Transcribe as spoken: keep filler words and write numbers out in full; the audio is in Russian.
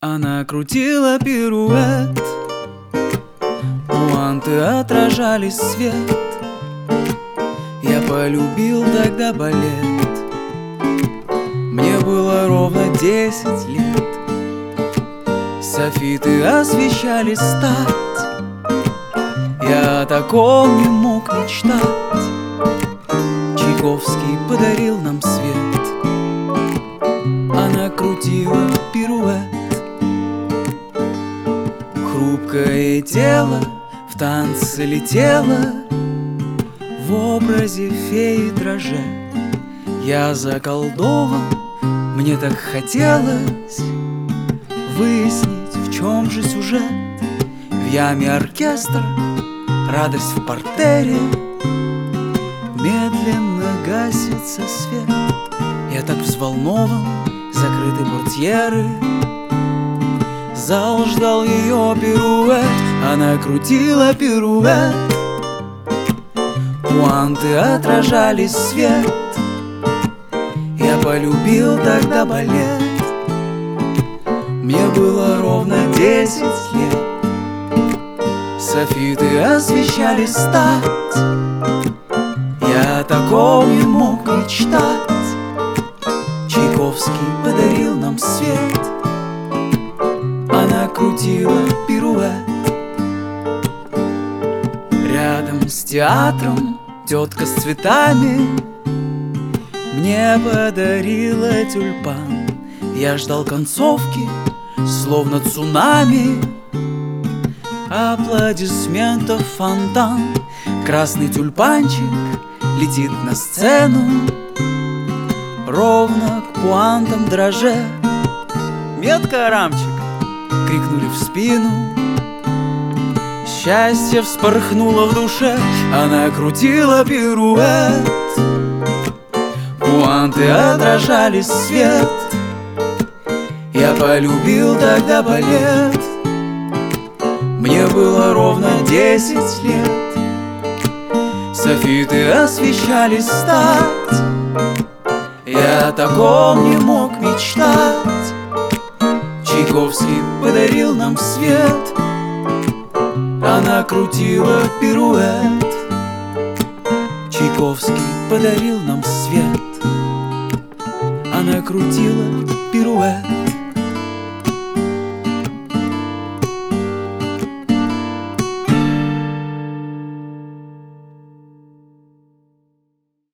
Она крутила пируэт, пуанты отражались свет. Я полюбил тогда балет. Мне было ровно десять лет. Софиты освещали стать. Я о таком не мог мечтать. Чайковский подарил нам свет. Она крутила пируэт. Хрупкое тело в танце летело, в образе феи дроже. Я заколдован, мне так хотелось выяснить, в чем же сюжет. В яме оркестр, радость в партере, медленно гасится свет. Я так взволнован, закрыты портьеры. Зал ждал ее пируэт. Она крутила пируэт. Пуанты отражались свет. Я полюбил тогда балет. Мне было ровно десять лет. Софиты освещали стать. Я о таком не мог мечтать. Чайковский подарил нам свет. Она крутила пируэт. Рядом с театром тетка с цветами мне подарила тюльпан. Я ждал концовки, словно цунами. Аплодисментов фонтан. Красный тюльпанчик летит на сцену, ровно к пуантам дроже. «Метко, Рамчик!» — крикнули в спину. Счастье вспорхнуло в душе. Она крутила пируэт. Пуанты отражались свет. Я полюбил тогда балет. Мне было ровно десять лет. Софиты освещали стать. Я о таком не мог мечтать. Чайковский подарил нам свет. Она крутила пируэт. Чайковский подарил нам